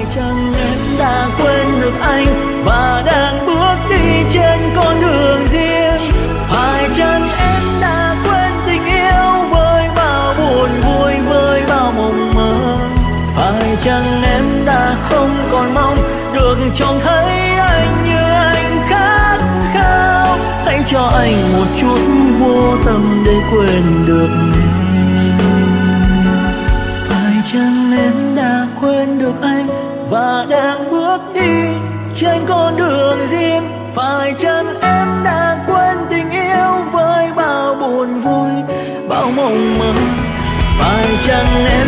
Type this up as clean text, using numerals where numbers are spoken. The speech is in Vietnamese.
chăng em đã quên được anh và đang bước đi trên con đường riêng? Phải chăng em đã quên tình yêu với bao buồn vui, với bao mộng mơ? Phải chăng em đã không còn mong được trông thấy anh như anh khát khao? Hãy cho anh một chút vô tâm để quên được em. Phải chăng em đã quên được anh và đang bước đi trên con đường riêng? Phải chăng em đã quên tình yêu với bao buồn vui, bao mộng mơ? Phải chăng em